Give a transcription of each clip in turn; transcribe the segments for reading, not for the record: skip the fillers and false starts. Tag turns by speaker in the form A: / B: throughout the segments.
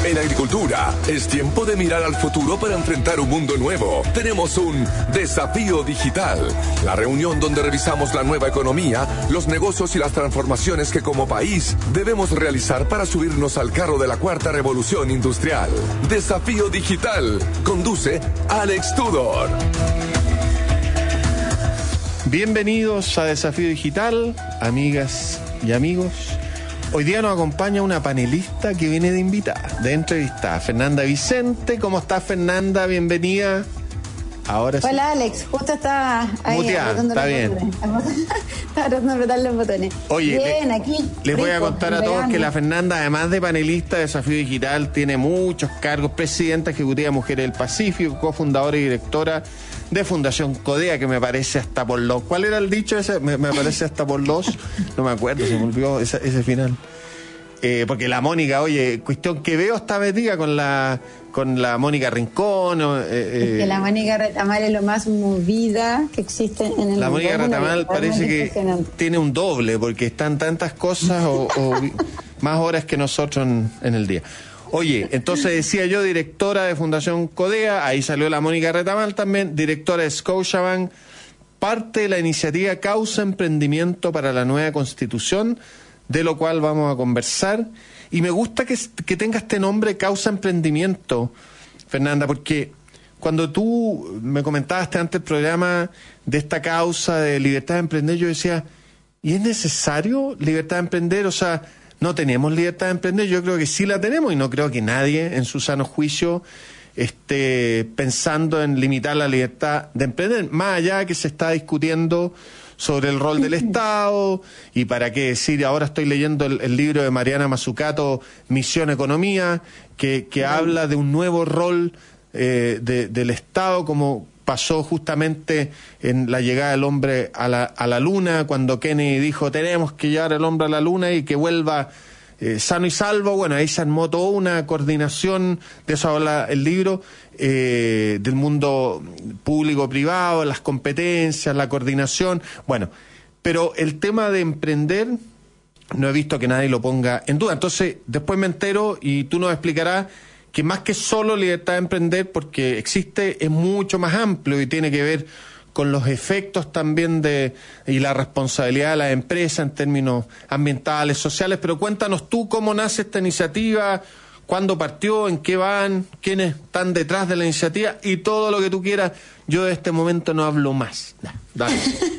A: En agricultura, es tiempo de mirar al futuro para enfrentar un mundo nuevo. Tenemos un desafío digital, la reunión donde revisamos la nueva economía, los negocios y las transformaciones que como país debemos realizar para subirnos al carro de la cuarta revolución industrial. Desafío digital, conduce Alex Tudor.
B: Bienvenidos a Desafío Digital, amigas y amigos. Hoy día nos acompaña una panelista que viene de invitada, de entrevistada, Fernanda Vicente. ¿Cómo estás, Fernanda? Bienvenida. Ahora sí.
C: Hola, Alex. Justo estaba ahí
B: muteada, está bien.
C: Estaba tratando de apretar los botones.
B: Oye,
C: bien, aquí.
B: Les voy a
C: rico,
B: contar a todos que la Fernanda, además de panelista de Desafío Digital, tiene muchos cargos: presidenta ejecutiva de Mujeres del Pacífico, cofundadora y directora de Fundación Codea, que me parece hasta por los... ¿Cuál era el dicho ese? Me parece hasta por los... No me acuerdo, se me olvidó ese final. Porque la Mónica, oye, cuestión que veo está metida con la Mónica Rincón.
C: Es que la Mónica Retamal es lo más movida que existe en el mundo.
B: La Mónica Retamal parece que tiene un doble, porque están tantas cosas o más horas que nosotros en el día. Oye, entonces decía yo, directora de Fundación Codea, ahí salió la Mónica Retamal también, directora de Scotiabank, parte de la iniciativa Causa Emprendimiento para la Nueva Constitución, de lo cual vamos a conversar. Y me gusta que tenga este nombre, Causa Emprendimiento, Fernanda, porque cuando tú me comentabas antes del programa de esta causa de libertad de emprender, yo decía, ¿y es necesario libertad de emprender? O sea, ¿no tenemos libertad de emprender? Yo creo que sí la tenemos y no creo que nadie en su sano juicio esté pensando en limitar la libertad de emprender, más allá que se está discutiendo sobre el rol del Estado, y para qué decir, ahora estoy leyendo el libro de Mariana Mazzucato, Misión Economía, que habla de un nuevo rol del Estado, como pasó justamente en la llegada del hombre a la Luna, cuando Kennedy dijo, tenemos que llevar al hombre a la Luna y que vuelva sano y salvo. Bueno, ahí se armó toda una coordinación, de eso habla el libro, del mundo público-privado, las competencias, la coordinación. Bueno, pero el tema de emprender no he visto que nadie lo ponga en duda. Entonces, después me entero y tú nos explicarás que más que solo libertad de emprender, porque existe, es mucho más amplio y tiene que ver con los efectos también y la responsabilidad de la empresa en términos ambientales, sociales. Pero cuéntanos tú cómo nace esta iniciativa, cuándo partió, en qué van, quiénes están detrás de la iniciativa y todo lo que tú quieras. Yo de este momento no hablo más. Dale.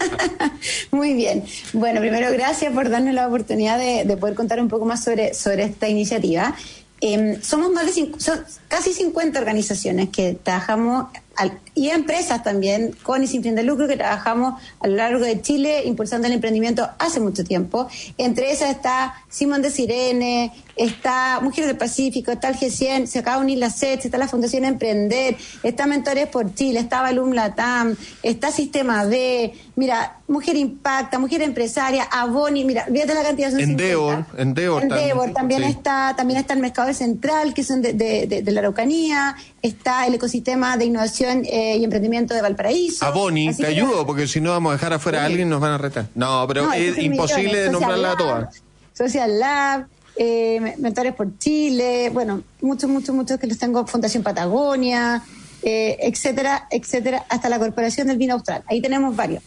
C: Muy bien. Bueno, primero, gracias por darnos la oportunidad de poder contar un poco más sobre esta iniciativa. Somos son casi 50 organizaciones que trabajamos, y empresas también, con y sin fin de lucro, que trabajamos a lo largo de Chile impulsando el emprendimiento hace mucho tiempo. Entre esas está Simón de Sirene, está Mujeres del Pacífico, está el G100, se acaba de unir la SET, está la Fundación Emprender, está Mentores por Chile, está Valum Latam, está Sistema B, mira, Mujer Impacta, Mujer Empresaria, Avoni, mira, fíjate la cantidad, son Endeavor también sí. Está el Mercado Central, que son de la Araucanía, está el Ecosistema de Innovación y Emprendimiento de Valparaíso.
B: Avoni, te ayudo, porque si no vamos a dejar afuera a alguien, nos van a retar. No, pero es imposible de nombrarla a todas.
C: Social Lab, Mentores por Chile, bueno, muchos que los tengo, Fundación Patagonia, etcétera, hasta la Corporación del Vino Austral. Ahí tenemos varios.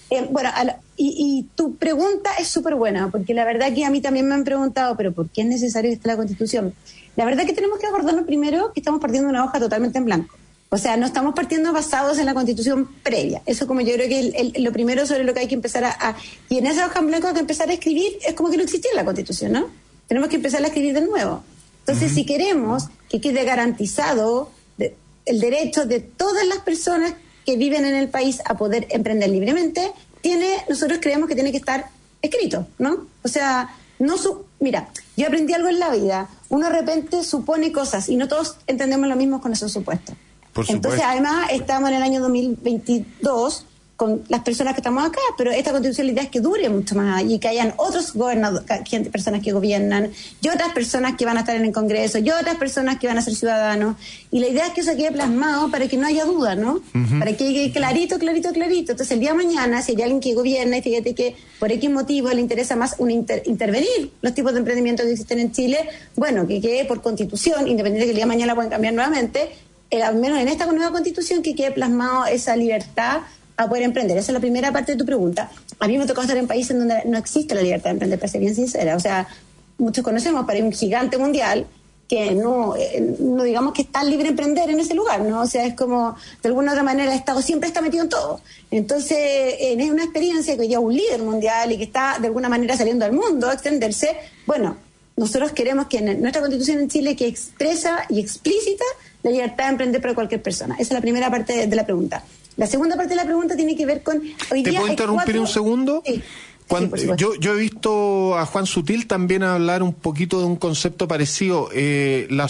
C: Y tu pregunta es súper buena, porque la verdad que a mí también me han preguntado, pero ¿por qué es necesario que esté la Constitución? La verdad que tenemos que acordarnos primero que estamos partiendo de una hoja totalmente en blanco. O sea, no estamos partiendo basados en la Constitución previa. Eso como yo creo que lo primero sobre lo que hay que empezar y en esa hoja en blanco hay que empezar a escribir, es como que no existía la Constitución, ¿no? Tenemos que empezar a escribir de nuevo. Entonces, si queremos que quede garantizado el derecho de todas las personas que viven en el país a poder emprender libremente, nosotros creemos que tiene que estar escrito, ¿no? O sea, mira, yo aprendí algo en la vida. Uno de repente supone cosas y no todos entendemos lo mismo con esos supuestos. Entonces, además, estamos en el año 2022 con las personas que estamos acá, pero esta constitución la idea es que dure mucho más y que hayan otros personas que gobiernan y otras personas que van a estar en el Congreso y otras personas que van a ser ciudadanos, y la idea es que eso quede plasmado para que no haya duda, ¿no? Para que quede clarito. Entonces el día de mañana, si hay alguien que gobierna y fíjate que por X motivo le interesa más intervenir los tipos de emprendimiento que existen en Chile, bueno, que quede por constitución, independiente que el día de mañana la pueden cambiar nuevamente, al menos en esta nueva constitución que quede plasmado esa libertad a poder emprender. Esa es la primera parte de tu pregunta. A mí me tocó estar en países en donde no existe la libertad de emprender, para ser bien sincera. O sea, muchos conocemos, pero hay un gigante mundial que no digamos que es tan libre de emprender en ese lugar, ¿no? O sea, es como, de alguna otra manera, el Estado siempre está metido en todo. Entonces, es una experiencia que hoy día un líder mundial y que está, de alguna manera, saliendo al mundo a extenderse. Bueno, nosotros queremos que en nuestra Constitución en Chile que expresa y explícita la libertad de emprender para cualquier persona. Esa es la primera parte de la pregunta. La segunda parte de la pregunta tiene que ver con...
B: ¿Te puedo interrumpir un segundo?
C: Sí.
B: Yo he visto a Juan Sutil también hablar un poquito de un concepto parecido. La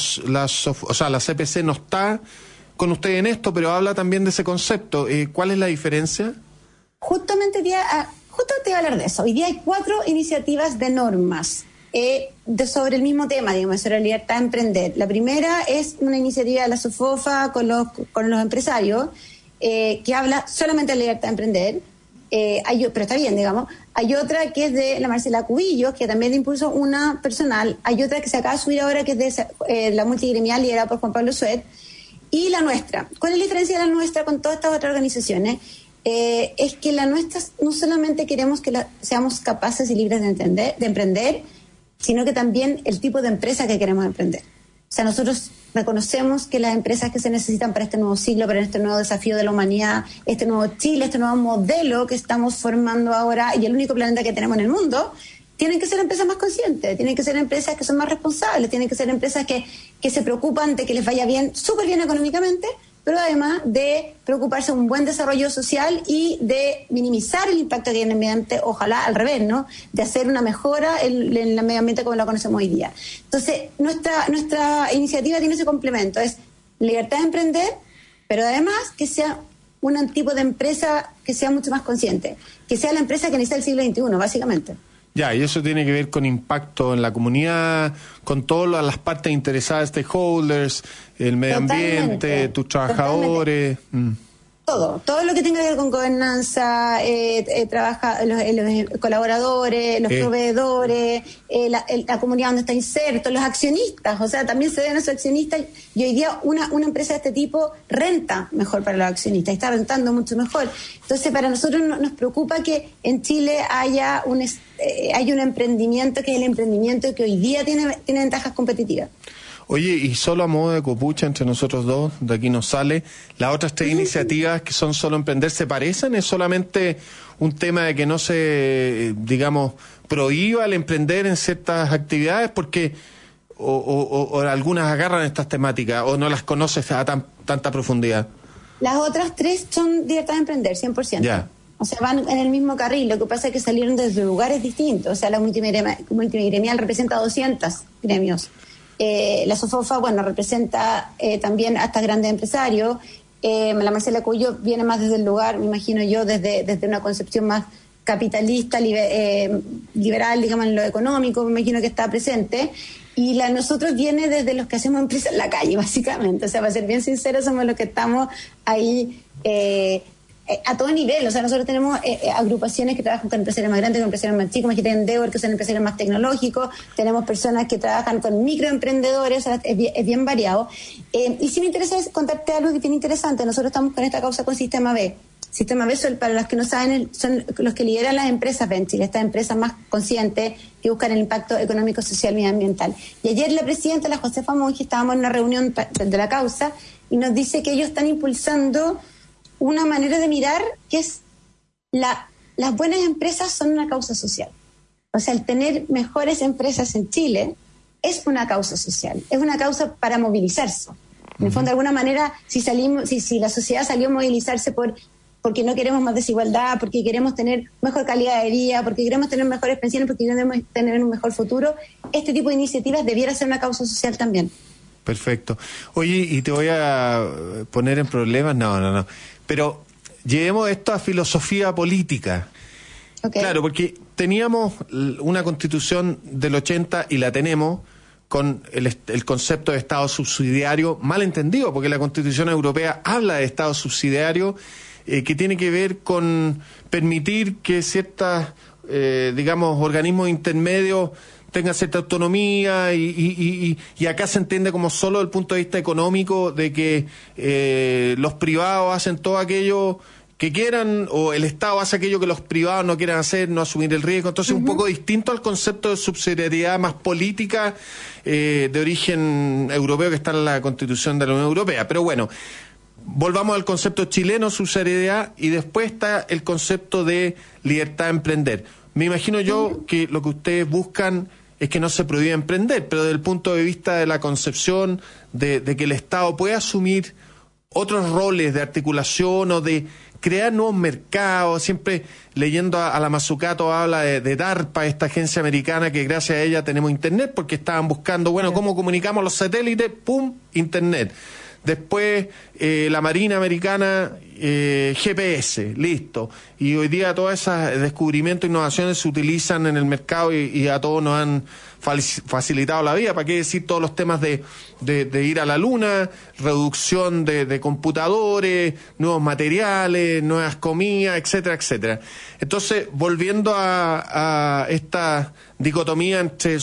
B: CPC no está con usted en esto, pero habla también de ese concepto. ¿Cuál es la diferencia?
C: Justamente te voy a hablar de eso. Hoy día hay 4 iniciativas de normas sobre el mismo tema, digamos, sobre la libertad de emprender. La primera es una iniciativa de la SOFOFA con los empresarios, que habla solamente de la libertad de emprender, pero está bien, digamos. Hay otra que es de la Marcela Cubillos, que también de impulso una personal. Hay otra que se acaba de subir ahora, que es de la multigremial, liderada por Juan Pablo Suet. Y la nuestra. ¿Cuál es la diferencia de la nuestra con todas estas otras organizaciones? Es que la nuestra no solamente queremos que seamos capaces y libres de emprender, sino que también el tipo de empresa que queremos emprender. O sea, nosotros reconocemos que las empresas que se necesitan para este nuevo siglo, para este nuevo desafío de la humanidad, este nuevo Chile, este nuevo modelo que estamos formando ahora y el único planeta que tenemos en el mundo, tienen que ser empresas más conscientes, tienen que ser empresas que son más responsables, tienen que ser empresas que se preocupan de que les vaya bien, súper bien económicamente, pero además de preocuparse de un buen desarrollo social y de minimizar el impacto que hay en el medio ambiente, ojalá al revés, ¿no? De hacer una mejora en el medio ambiente como lo conocemos hoy día. Entonces, nuestra iniciativa tiene ese complemento, es libertad de emprender, pero además que sea un tipo de empresa que sea mucho más consciente, que sea la empresa que necesita el siglo XXI, básicamente.
B: Ya, y eso tiene que ver con impacto en la comunidad, con todas las partes interesadas, stakeholders, el medio ambiente, tus trabajadores.
C: Todo lo que tenga que ver con gobernanza, los colaboradores, los proveedores, la comunidad donde está inserto, los accionistas, o sea, también se ven a esos accionistas, y hoy día una empresa de este tipo renta mejor para los accionistas, está rentando mucho mejor. Entonces, para nosotros nos preocupa que en Chile haya un emprendimiento que es el emprendimiento que hoy día tiene ventajas competitivas.
B: Oye, y solo a modo de copucha entre nosotros dos, de aquí nos sale, las otras 3 iniciativas que son solo emprender, ¿se parecen? ¿Es solamente un tema de que no se, digamos, prohíba el emprender en ciertas actividades? Porque o algunas agarran estas temáticas o no las conoces a tanta profundidad.
C: Las otras 3 son libertad de emprender, 100%.
B: Ya.
C: O sea, van en el mismo carril, lo que pasa es que salieron desde lugares distintos. O sea, la multigremial representa 200 gremios. La SOFOFA, bueno, representa también a estos grandes empresarios. La Marcela Cubillo viene más desde el lugar, me imagino yo, desde una concepción más capitalista, liberal, digamos, en lo económico, me imagino que está presente. Y nosotros viene desde los que hacemos empresas en la calle, básicamente. O sea, para ser bien sinceros, somos los que estamos ahí a todo nivel. O sea, nosotros tenemos agrupaciones que trabajan con empresarios más grandes, con empresarios más chicos, que tienen Endeavor, que son empresarios más tecnológicos. Tenemos personas que trabajan con microemprendedores, o sea, es bien variado. Y sí me interesa contarte algo que tiene interesante. Nosotros estamos con esta causa con Sistema B. Sistema B, para los que no saben, son los que lideran las empresas B en Chile, estas empresas más conscientes que buscan el impacto económico, social y ambiental. Y ayer la presidenta, la Josefa Monge, estábamos en una reunión de la causa y nos dice que ellos están impulsando una manera de mirar que es las buenas empresas son una causa social. O sea, el tener mejores empresas en Chile es una causa social, es una causa para movilizarse. En el fondo, de alguna manera, si la sociedad salió a movilizarse porque no queremos más desigualdad, porque queremos tener mejor calidad de vida, porque queremos tener mejores pensiones, porque queremos tener un mejor futuro, este tipo de iniciativas debiera ser una causa social también.
B: Perfecto. Oye, y te voy a poner en problemas, no. Pero llevemos esto a filosofía política.
C: Okay.
B: Claro, porque teníamos una Constitución del 80 y la tenemos con el concepto de Estado subsidiario mal entendido, porque la Constitución Europea habla de Estado subsidiario que tiene que ver con permitir que ciertas, organismos intermedios tengan cierta autonomía y acá se entiende como solo desde el punto de vista económico de que los privados hacen todo aquello que quieran, o el Estado hace aquello que los privados no quieran hacer, no asumir el riesgo. Entonces, un poco distinto al concepto de subsidiariedad más política de origen europeo que está en la Constitución de la Unión Europea. Pero bueno, volvamos al concepto chileno, subsidiariedad, y después está el concepto de libertad de emprender. Me imagino yo que lo que ustedes buscan es que no se prohíba emprender, pero desde el punto de vista de la concepción de que el Estado puede asumir otros roles de articulación o de crear nuevos mercados. Siempre leyendo a la Mazzucato habla de DARPA, esta agencia americana que gracias a ella tenemos internet, porque estaban buscando, cómo comunicamos los satélites, ¡pum!, internet. Después la Marina Americana, GPS, listo. Y hoy día todos esos descubrimientos e innovaciones se utilizan en el mercado y a todos nos han facilitado la vida. ¿Para qué decir todos los temas de ir a la luna, reducción de computadores, nuevos materiales, nuevas comidas, etcétera, etcétera? Entonces, volviendo a esta dicotomía entre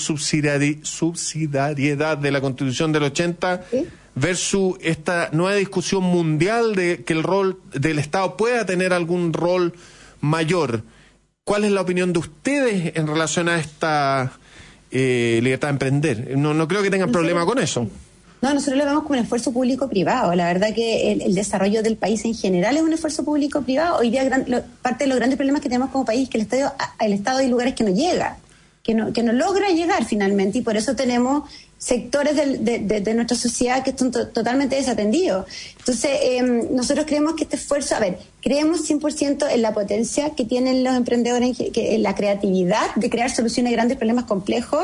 B: subsidiariedad de la Constitución del 80... ¿sí?, versus esta nueva discusión mundial de que el rol del Estado pueda tener algún rol mayor. ¿Cuál es la opinión de ustedes en relación a esta libertad de emprender? No creo que tengan problema con eso.
C: No, nosotros lo vemos como un esfuerzo público-privado. La verdad que el desarrollo del país en general es un esfuerzo público-privado. Hoy día parte de los grandes problemas que tenemos como país es que el Estado hay lugares que no llega, que no logra llegar finalmente, y por eso tenemos sectores de nuestra sociedad que están totalmente desatendidos. Entonces, nosotros creemos que este esfuerzo, creemos 100% en la potencia que tienen los emprendedores, en la creatividad de crear soluciones a grandes problemas complejos,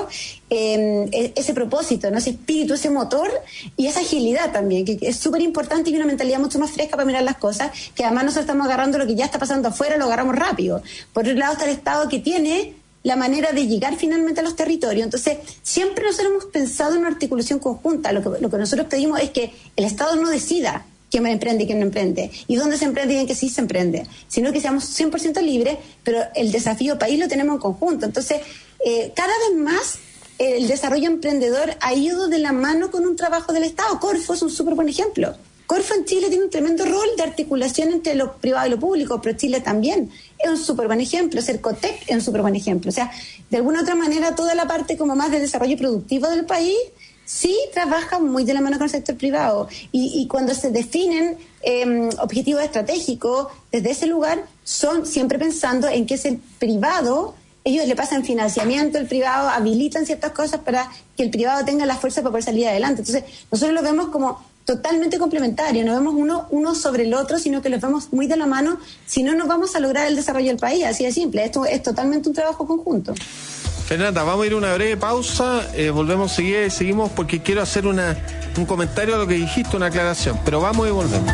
C: ese propósito, ¿no?, ese espíritu, ese motor y esa agilidad también, que es súper importante, y una mentalidad mucho más fresca para mirar las cosas, que además nosotros estamos agarrando lo que ya está pasando afuera, lo agarramos rápido. Por otro lado está el Estado, que tiene la manera de llegar finalmente a los territorios. Entonces, siempre nosotros hemos pensado en una articulación conjunta. Lo que nosotros pedimos es que el Estado no decida quién emprende y quién no emprende, y dónde se emprende y en qué sí se emprende, sino que seamos 100% libres, pero el desafío país lo tenemos en conjunto. Entonces, cada vez más el desarrollo emprendedor ha ido de la mano con un trabajo del Estado. Corfo es un súper buen ejemplo. Corfo en Chile tiene un tremendo rol de articulación entre lo privado y lo público, pero Chile también es un súper buen ejemplo. Cercotec es un súper buen ejemplo. O sea, de alguna otra manera, toda la parte como más de desarrollo productivo del país sí trabaja muy de la mano con el sector privado. Y cuando se definen objetivos estratégicos desde ese lugar, son siempre pensando en que es el privado. Ellos le pasan financiamiento, el privado habilitan ciertas cosas para que el privado tenga la fuerza para poder salir adelante. Entonces, nosotros lo vemos como totalmente complementario, no vemos uno sobre el otro, sino que los vemos muy de la mano. Si no, no vamos a lograr el desarrollo del país, así de simple. Esto es totalmente un trabajo conjunto.
B: Fernanda, vamos a ir a una breve pausa, volvemos seguimos porque quiero hacer un comentario a lo que dijiste, una aclaración, pero vamos y volvemos.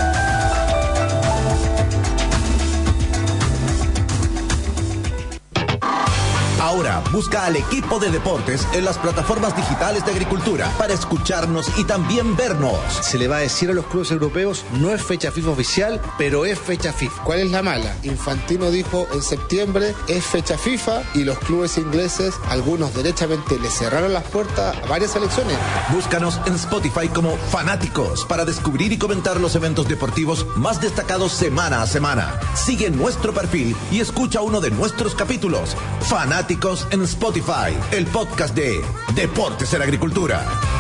D: Ahora busca al equipo de deportes en las plataformas digitales de Agricultura para escucharnos y también vernos.
E: Se le va a decir a los clubes europeos, no es fecha FIFA oficial, pero es fecha FIFA. ¿Cuál es la mala? Infantino dijo en septiembre, es fecha FIFA, y los clubes ingleses, algunos derechamente le cerraron las puertas a varias selecciones.
D: Búscanos en Spotify como Fanáticos para descubrir y comentar los eventos deportivos más destacados semana a semana. Sigue nuestro perfil y escucha uno de nuestros capítulos. Fanáticos en Spotify, el podcast de Deportes en Agricultura.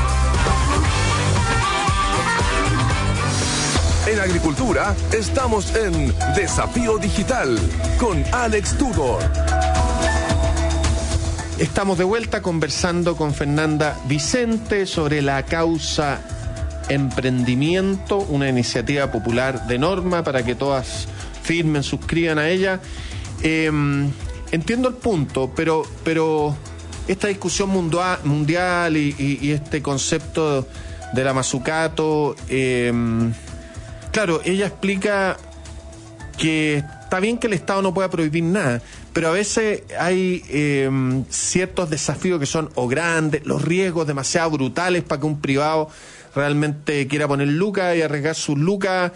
A: En Agricultura estamos en Desafío Digital con Alex Tudor.
B: Estamos de vuelta conversando con Fernanda Vicente sobre la causa Emprendimiento, una iniciativa popular de Norma para que todas firmen, suscriban a ella. Entiendo el punto, pero esta discusión mundial y este concepto de la Mazzucato, claro, ella explica que está bien que el Estado no pueda prohibir nada, pero a veces hay ciertos desafíos que son o grandes, los riesgos demasiado brutales para que un privado realmente quiera poner lucas y arriesgar sus lucas,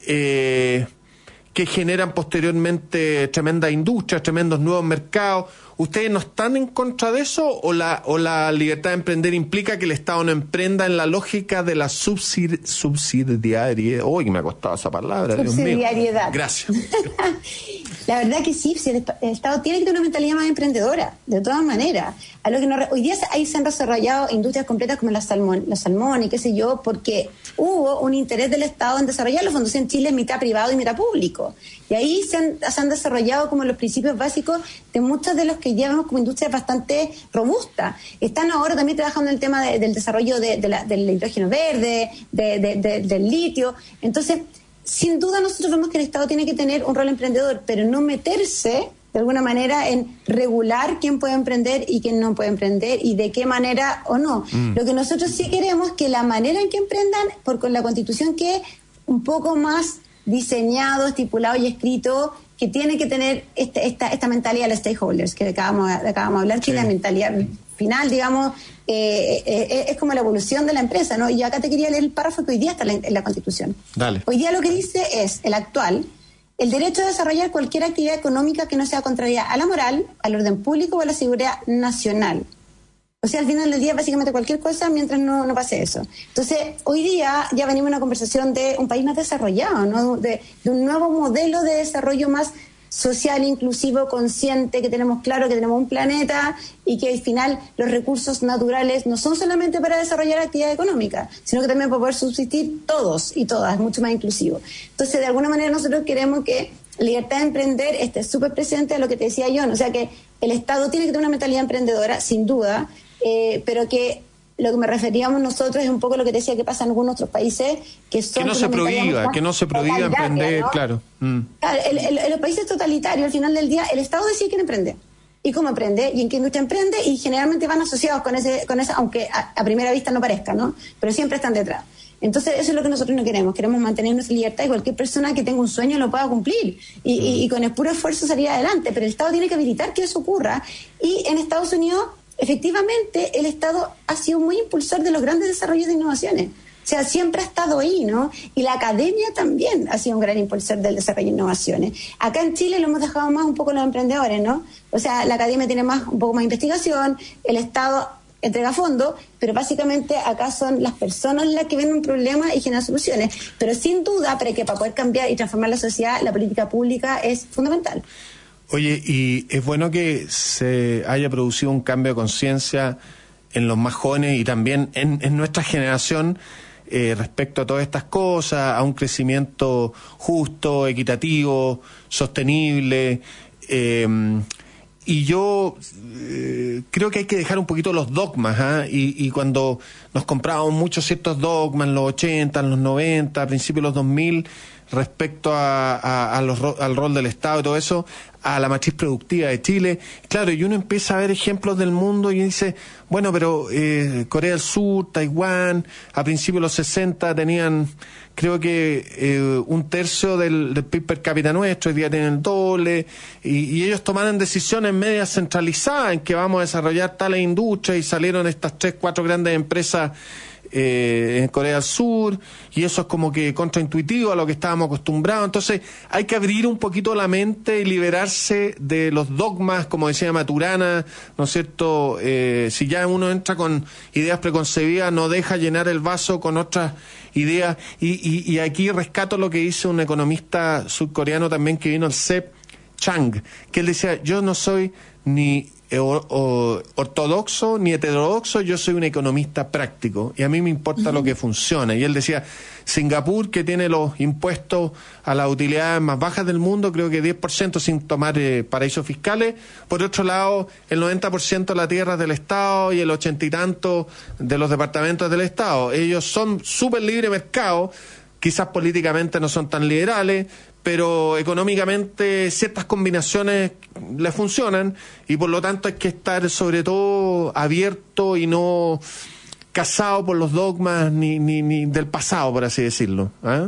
B: que generan posteriormente tremendas industrias, tremendos nuevos mercados. ¿Ustedes no están en contra de eso o la libertad de emprender implica que el Estado no emprenda en la lógica de la subsidiariedad? Uy, me ha costado esa palabra, Dios mío.
C: Subsidiariedad.
B: Gracias.
C: La verdad que sí, el Estado tiene que tener una mentalidad más emprendedora, de todas maneras. A lo que hoy día ahí se han desarrollado industrias completas como la salmón y qué sé yo, porque hubo un interés del Estado en desarrollar los fondos. En Chile es mitad privado y mitad público. Y ahí se han desarrollado como los principios básicos de muchos de los que llevamos como industrias bastante robustas. Están ahora también trabajando en el tema del desarrollo del hidrógeno verde, del litio. Entonces, sin duda nosotros vemos que el Estado tiene que tener un rol emprendedor, pero no meterse de alguna manera en regular quién puede emprender y quién no puede emprender y de qué manera o no. Lo que nosotros sí queremos es que la manera en que emprendan, con la Constitución que es un poco más diseñado, estipulado y escrito, que tiene que tener esta mentalidad de los stakeholders que acabamos de hablar, que es la mentalidad final, digamos, es como la evolución de la empresa, ¿no? Y yo acá te quería leer el párrafo que hoy día está en la Constitución.
B: Dale.
C: Hoy día lo que dice es, el actual, el derecho a desarrollar cualquier actividad económica que no sea contraria a la moral, al orden público o a la seguridad nacional. O sea, al final del día, básicamente cualquier cosa mientras no pase eso. Entonces, hoy día ya venimos a una conversación de un país más desarrollado, ¿no? De un nuevo modelo de desarrollo más social, inclusivo, consciente, que tenemos claro que tenemos un planeta y que al final los recursos naturales no son solamente para desarrollar actividad económica, sino que también para poder subsistir todos y todas, mucho más inclusivo. Entonces, de alguna manera nosotros queremos que la libertad de emprender esté súper presente a lo que te decía yo, ¿no? O sea, que el Estado tiene que tener una mentalidad emprendedora, sin duda, pero que lo que me referíamos nosotros es un poco lo que te decía que pasa en algunos otros países que son
B: que no se prohíba emprender, ¿no? Claro.
C: Claro, en los países totalitarios, al final del día, el Estado decide quién emprende y cómo emprende y en qué industria emprende, y generalmente van asociados con esa, aunque a primera vista no parezca, ¿no? Pero siempre están detrás. Entonces eso es lo que nosotros no queremos mantener nuestra libertad y cualquier persona que tenga un sueño lo pueda cumplir y con el puro esfuerzo salir adelante, pero el Estado tiene que habilitar que eso ocurra. Y en Estados Unidos, efectivamente, el Estado ha sido muy impulsor de los grandes desarrollos de innovaciones. O sea, siempre ha estado ahí, ¿no? Y la academia también ha sido un gran impulsor del desarrollo de innovaciones. Acá en Chile lo hemos dejado más un poco los emprendedores, ¿no? O sea, la academia tiene un poco más investigación, el Estado entrega fondos, pero básicamente acá son las personas las que ven un problema y generan soluciones. Pero sin duda, para poder cambiar y transformar la sociedad, la política pública es fundamental.
B: Oye, y es bueno que se haya producido un cambio de conciencia en los más jóvenes y también en nuestra generación respecto a todas estas cosas, a un crecimiento justo, equitativo, sostenible. Y yo creo que hay que dejar un poquito los dogmas, y cuando nos comprábamos muchos ciertos dogmas en los 80, en los 90, a principios de los 2000, respecto al rol del Estado y todo eso, a la matriz productiva de Chile, claro, y uno empieza a ver ejemplos del mundo y dice, bueno, pero Corea del Sur, Taiwán, a principios de los 60 tenían, creo que un tercio del PIB per cápita nuestro, hoy día tienen el doble, y ellos tomaron decisiones medias centralizadas en que vamos a desarrollar tales industrias, y salieron estas 3-4 grandes empresas en Corea del Sur, y eso es como que contraintuitivo a lo que estábamos acostumbrados. Entonces hay que abrir un poquito la mente y liberarse de los dogmas, como decía Maturana, ¿no es cierto? Si ya uno entra con ideas preconcebidas, no deja llenar el vaso con otras ideas, y aquí rescato lo que dice un economista surcoreano también que vino al CEP, Chang, que él decía, yo no soy ni ortodoxo ni heterodoxo, yo soy un economista práctico y a mí me importa lo que funciona. Y él decía, Singapur, que tiene los impuestos a las utilidades más bajas del mundo, creo que 10% sin tomar paraísos fiscales. Por otro lado, el 90% de la tierra es del Estado y el 80 y tanto de los departamentos del Estado. Ellos son súper libre mercado, quizás políticamente no son tan liberales, pero económicamente ciertas combinaciones le funcionan, y por lo tanto hay que estar sobre todo abierto y no casado por los dogmas ni del pasado, por así decirlo, ¿eh?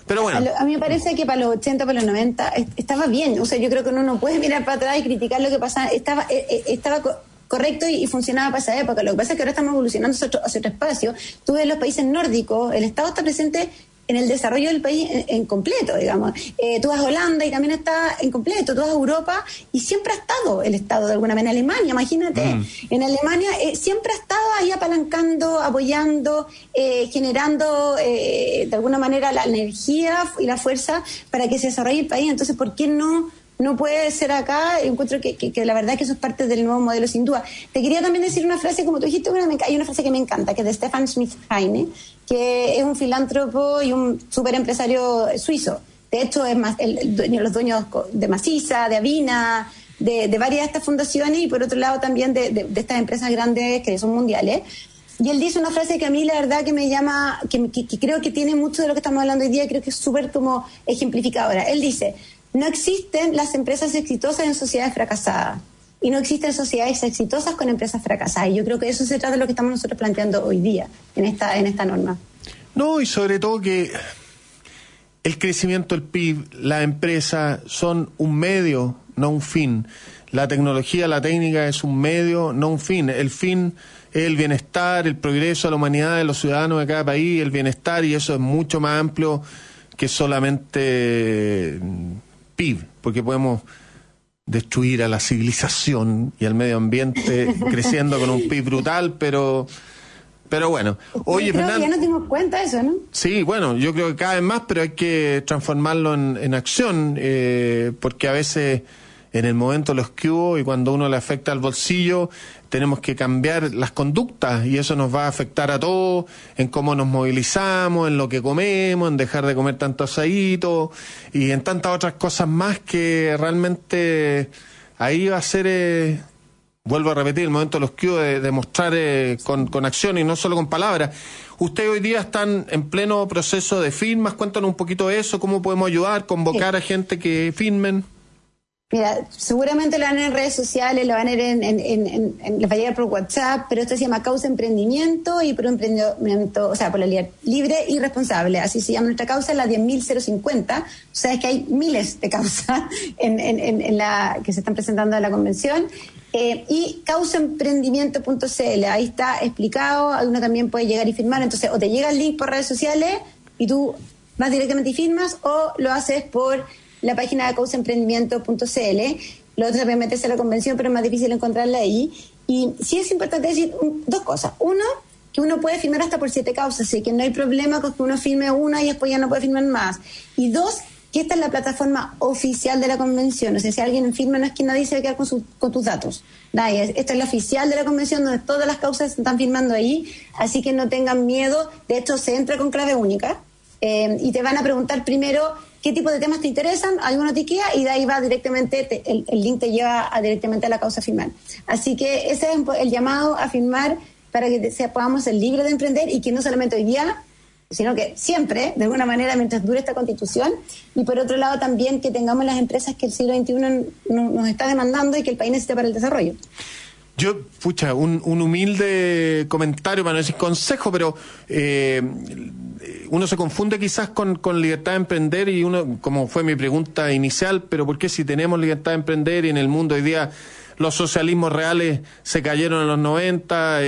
B: Pero bueno.
C: A mí me parece que para los 80, para los 90 estaba bien. O sea, yo creo que uno no puede mirar para atrás y criticar lo que pasaba. Estaba correcto y funcionaba para esa época. Lo que pasa es que ahora estamos evolucionando hacia otro espacio. Tú ves los países nórdicos, el Estado está presente en el desarrollo del país en completo, digamos. Tú vas a Holanda y también está en completo. Tú vas a Europa y siempre ha estado el Estado de alguna manera. Alemania, imagínate. En Alemania siempre ha estado ahí apalancando, apoyando, generando de alguna manera la energía y la fuerza para que se desarrolle el país. Entonces, ¿por qué no puede ser acá? Encuentro que la verdad es que eso es parte del nuevo modelo, sin duda. Te quería también decir una frase, como tú dijiste, hay una frase que me encanta, que es de Stefan Schmidheine, que es un filántropo y un súper empresario suizo. De hecho, es más los dueños de Maciza, de Avina, de varias de estas fundaciones, y por otro lado también de estas empresas grandes que son mundiales. Y él dice una frase que a mí la verdad que me llama, que creo que tiene mucho de lo que estamos hablando hoy día, creo que es súper como ejemplificadora. Él dice: no existen las empresas exitosas en sociedades fracasadas, y no existen sociedades exitosas con empresas fracasadas. Y yo creo que eso se trata de lo que estamos nosotros planteando hoy día en esta norma.
B: No, y sobre todo que el crecimiento del PIB, la empresa son un medio, no un fin. La tecnología, la técnica es un medio, no un fin. El fin es el bienestar, el progreso de la humanidad, de los ciudadanos de cada país, el bienestar, y eso es mucho más amplio que solamente PIB, porque podemos destruir a la civilización y al medio ambiente creciendo con un PIB brutal, pero bueno. Oye,
C: creo
B: Fernando,
C: que ya nos dimos cuenta de eso, ¿no?
B: Sí, bueno, yo creo que cada vez más, pero hay que transformarlo en acción, porque a veces en el momento los que hubo y cuando uno le afecta al bolsillo, tenemos que cambiar las conductas, y eso nos va a afectar a todos, en cómo nos movilizamos, en lo que comemos, en dejar de comer tanto asadito y en tantas otras cosas más, que realmente ahí va a ser, vuelvo a repetir, el momento de los que hubo de mostrar con acción y no solo con palabras. Ustedes hoy día están en pleno proceso de firmas, cuéntanos un poquito de eso, cómo podemos ayudar, convocar a gente que firmen.
C: Mira, seguramente lo van a ver en redes sociales, lo van a ver les va a llegar por WhatsApp, pero esto se llama Causa Emprendimiento y por emprendimiento, o sea, por la libre y responsable. Así se llama nuestra causa, la 10.050. O sea, es que hay miles de causas que se están presentando en la convención. Y causaemprendimiento.cl, ahí está explicado, uno también puede llegar y firmar. Entonces, o te llega el link por redes sociales y tú vas directamente y firmas, o lo haces por la página de causaemprendimiento.cl. Lo otro también meterse a la convención, pero es más difícil encontrarla ahí. Y sí es importante decir dos cosas. Uno, que uno puede firmar hasta por 7 causas, así que no hay problema con que uno firme una y después ya no puede firmar más. Y dos, que esta es la plataforma oficial de la convención. O sea, si alguien firma, no es que nadie se va a quedar con tus datos. Nadie. Esta es la oficial de la convención, donde todas las causas se están firmando ahí, así que no tengan miedo. De hecho, se entra con clave única, y te van a preguntar primero qué tipo de temas te interesan, alguno te queda, y de ahí va directamente, el link te lleva directamente a la causa a firmar. Así que ese es el llamado a firmar para que podamos ser libres de emprender, y que no solamente hoy día, sino que siempre, de alguna manera, mientras dure esta Constitución. Y por otro lado también que tengamos las empresas que el siglo XXI nos está demandando y que el país necesita para el desarrollo.
B: Yo, un humilde comentario, para no decir consejo, pero uno se confunde quizás con libertad de emprender, y uno, como fue mi pregunta inicial, pero ¿por qué si tenemos libertad de emprender y en el mundo hoy día los socialismos reales se cayeron en los 90?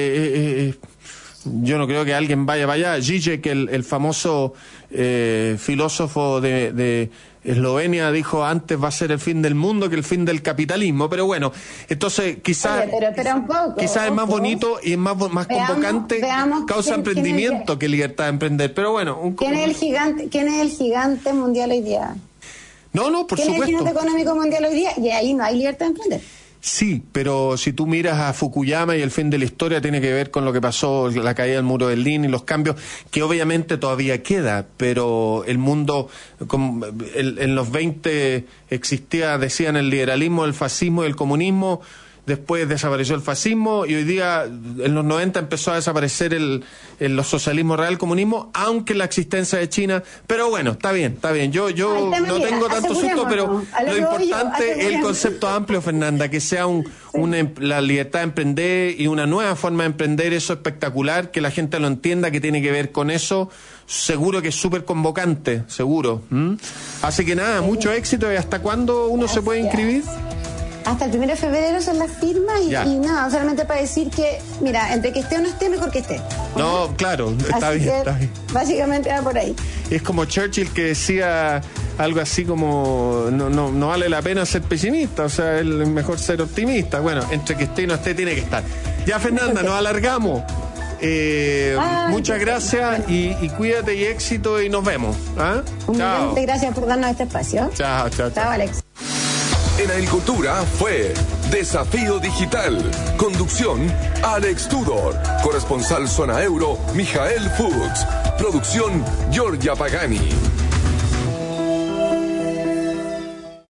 B: Yo no creo que alguien vaya para allá. Zizek, el famoso filósofo de Eslovenia, dijo: antes va a ser el fin del mundo que el fin del capitalismo. Pero bueno, entonces quizás es más bonito y es más convocante causa emprendimiento que libertad de emprender. Pero bueno,
C: ¿quién es el gigante mundial hoy día?
B: No, por supuesto.
C: ¿Quién es el gigante económico mundial hoy día? Y ahí no hay libertad de emprender.
B: Sí, pero si tú miras a Fukuyama y el fin de la historia, tiene que ver con lo que pasó, la caída del muro de Berlín y los cambios, que obviamente todavía queda, pero el mundo, en los 20 existía, decían, el liberalismo, el fascismo y el comunismo, después desapareció el fascismo y hoy día, en los 90, empezó a desaparecer el socialismo real, comunismo, aunque la existencia de China. Pero bueno, está bien. Yo no tengo tanto susto, pero lo importante es el concepto amplio, Fernanda, que sea la libertad de emprender y una nueva forma de emprender, eso espectacular, que la gente lo entienda, que tiene que ver con eso. Seguro que es súper convocante, seguro. Así que nada, mucho éxito. ¿Y hasta cuándo uno se puede inscribir?
C: Hasta el 1 de febrero son las firmas y nada, solamente para decir que, mira, entre que esté o no esté, mejor que esté.
B: No, claro, está bien.
C: Básicamente va por ahí.
B: Es como Churchill, que decía algo así como, no vale la pena ser pesimista, o sea, es mejor ser optimista. Bueno, entre que esté y no esté, tiene que estar. Ya, Fernanda, nos alargamos. Muchas gracias y cuídate y éxito y nos vemos.
C: Un millón de gracias por darnos este espacio.
B: Chao,
C: Alex.
A: En Agricultura fue Desafío Digital. Conducción, Alex Tudor. Corresponsal Zona Euro, Mijael Foods. Producción, Giorgia Pagani.